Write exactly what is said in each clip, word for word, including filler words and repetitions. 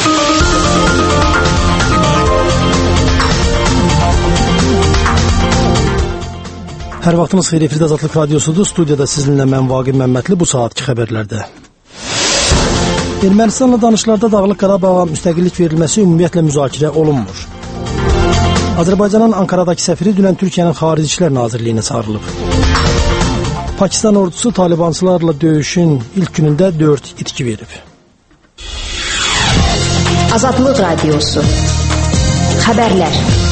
Hər vaxtınız xeyir, efirdə Azadlıq Radiosudur. Studiyada sizinlə mən Vaqif Məmmədli. Bu saatki xəbərlərdə. Ermənistanla danışıqlarda Dağlıq Qarabağa müstəqillik verilməsi ümumiyyətlə müzakirə olunmur. Azərbaycanın Ankaradakı səfiri dünən Türkiyənin Xarici İşlər Nazirliyinə çağırılıb. Pakistan ordusu Talibançılarla döyüşün ilk günündə dörd itki verib. Azadlıq Radiosu. Xəbərlər.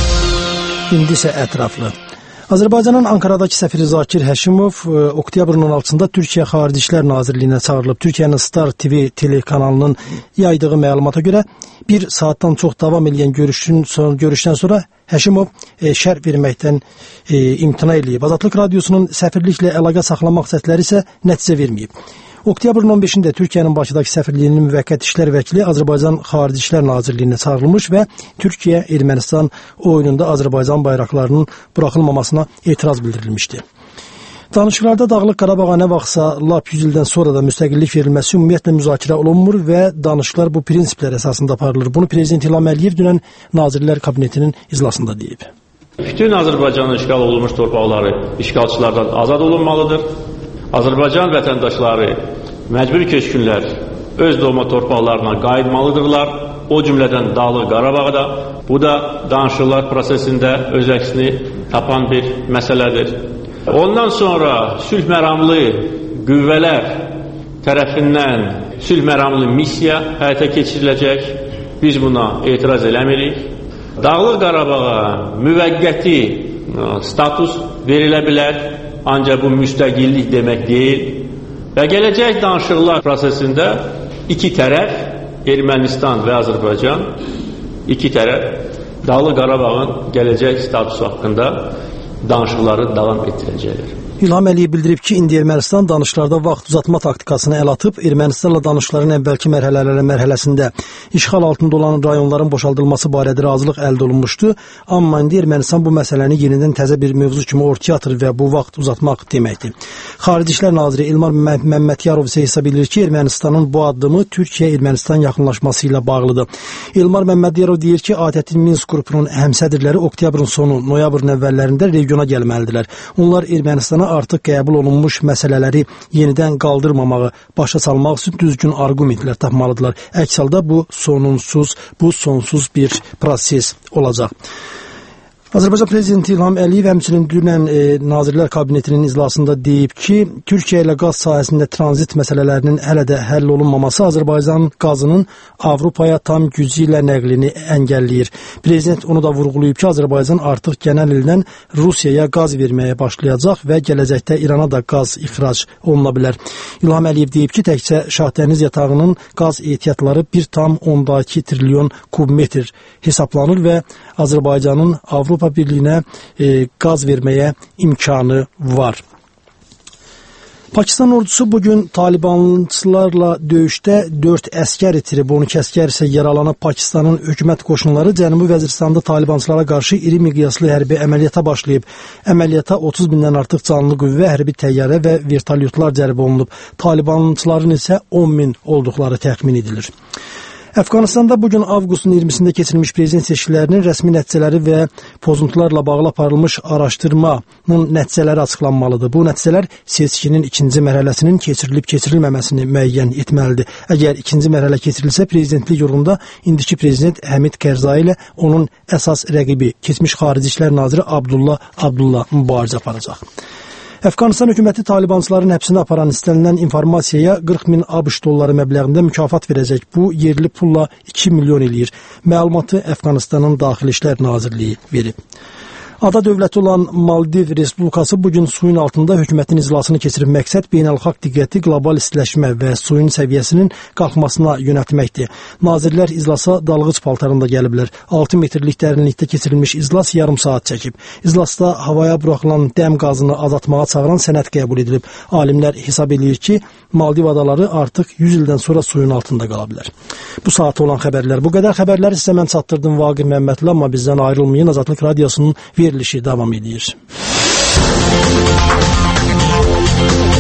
İndi isə ətraflı. Azərbaycanın Ankaradakı səfiri Zakir Həşimov oktyabrın on altısında Türkiyə Xarici İşlər Nazirliyinə çağırılıb. Türkiyənin Star T V telekanalının yaydığı məlumata görə bir saatdan çox davam edən görüşün son, görüşdən sonra Həşimov e, şərh verməkdən e, imtina edib. Azadlıq Radiosunun səfirliklə əlaqə saxlamaq sətləri isə nəticə verməyib. Oktyabrın on beşində Türkiyənin Bakıdakı səfirliyinin müvəqqəti işlər vəkili Azərbaycan Xarici İşlər Nazirliyinə çağırılmış və Türkiyə-Ermənistan oyununda Azərbaycan bayraqlarının buraxılmamasına etiraz bildirilmişdi. Danışıqlarda Dağlıq Qarabağa nə vaxtsa lap yüz ildən sonra da müstəqillik verilməsi ümumiyyətlə müzakirə olunmur və danışıqlar bu prinsiplər əsasında aparılır. Bunu Prezident İlham Əliyev dünən Nazirlər Kabinetinin iclasında deyib. Bütün Azərbaycanın işğal olunmuş torpaqları işğalçılardan azad olunmalıdır. Azərbaycan vətəndaşları, məcburi köçkünlər öz doğma torpaqlarına qayıtmalıdırlar. O cümlədən Dağlıq Qarabağda. Bu da danışıqlar prosesində öz əksini tapan bir məsələdir. Ondan sonra sülh məramlı qüvvələr tərəfindən sülh məramlı missiya həyata keçiriləcək. Biz buna etiraz eləmirik. Dağlıq Qarabağa müvəqqəti status verilə bilər. Ancaq bu müstəqillik demək deyil. Və gələcək danışıqlar prosesində iki tərəf, Ermənistan və Azərbaycan, iki tərəf Dağlıq Qarabağın gələcək statusu haqqında danışıqları davam etdirəcəklər. İlham Əliyev bildirib ki, indi Ermənistan danışıqlarda vaxt uzatma taktikasını əl atıb, Ermənistanla danışıqların əvvəlki mərhələləri mərhələsində işğal altında olan rayonların boşaldılması barədə razılıq əldə olunmuşdu. Amma indi Ermənistan bu məsələni yenidən təzə bir mövzu kimi ortaya atır və bu vaxt uzatmaq deməkdir. Xarici İşlər Naziri Elmar Məmmədiyarov isə hesab edir ki, Ermənistanın bu addımı Türkiyə-Ermənistan yaxınlaşması ilə bağlıdır. Elmar Məmmədiyarov deyir ki, A T Ə-in Minsk qrupunun həmsədrləri oktyabrın sonu, noyabrın əvvəllərində regiona gəlməlidirlər. Onlar Ermənistana artıq qəbul olunmuş məsələləri yenidən qaldırmamağı, başa salmaq üçün düzgün arqumentlər tapmalıdırlar. Əks halda bu sonunsuz, bu sonsuz bir proses olacaq. Azərbaycan Prezidenti İlham Əliyev həmçinin dünən e, Nazirlər Kabinetinin iclasında deyib ki, Türkiyə ilə qaz sahəsində tranzit məsələlərinin hələ də həll olunmaması Azərbaycan qazının Avropaya tam gücü ilə nəqlini əngəlləyir. Prezident onu da vurğulayıb ki, Azərbaycan artıq genel ildən Rusiyaya qaz verməyə başlayacaq və gələcəkdə İrana da qaz ixrac oluna bilər. İlham Əliyev deyib ki, təkcə Şahdəniz yatağının qaz ehtiyatları bir tam onda iki trilyon kubmetr hesablanır və Azərbaycanın Avropa Birliyinə e, qaz verməyə imkanı var. Pakistan ordusu bugün Talibançılarla döyüşdə dörd əskər itirib, on iki əskər isə yaralanıb. Pakistanın hökumət qoşunları Cənubi Vəziristanda Talibançılara qarşı iri miqyaslı hərbi əməliyyata başlayıb. Əməliyyata otuz bindən artıq canlı qüvvə, hərbi təyyarə və vertolyotlar cəlb olunub. Talibançıların isə on min olduqları təxmin edilir. Əfqanistanda bugün avqustun iyirmisində keçirilmiş prezident seçkilərinin rəsmi nəticələri və pozuntularla bağlı aparılmış araşdırmanın nəticələri açıqlanmalıdır. Bu nəticələr seçkinin ikinci mərhələsinin keçirilib keçirilməməsini müəyyən etməlidir. Əgər ikinci mərhələ keçirilsə, prezidentlik yolunda indiki prezident Həmid Kərzai ilə onun əsas rəqibi, keçmiş Xarici İşlər Naziri Abdullah Abdullah mübarizə aparacaq. Əfqanistan hökuməti Talibançıların həbsini aparan istənilən informasiyaya qırx min ABŞ dolları məbləğində mükafat verəcək. Bu, yerli pulla iki milyon eləyir. Məlumatı Əfqanistanın Daxili İşlər Nazirliyi verib. Ada dövləti olan Maldiv Respublikası bugün suyun altında hökumətin iclasını keçirib. Məqsəd beynəlxalq diqqəti qlobal istiləşmə və suyun səviyyəsinin qalxmasına yönəltməkdir. Nazirlər iclasa dalğıc paltarında gəliblər. altı metrlik dərinlikdə keçirilmiş iclas yarım saat çəkib. İclasda havaya buraxılan dəm qazını azaltmağa çağıran sənəd qəbul edilib. Alimlər hesab edir ki, Maldiv adaları artıq yüz ildən sonra suyun altında qala bilər. Bu saata olan xəbərlər bu qədər. Xəbərləri sizə mən çatdırdım Vaqif Məmmədli, amma bizdən ayrılmayın. Azadlıq Radiosunun verilişi davam edir.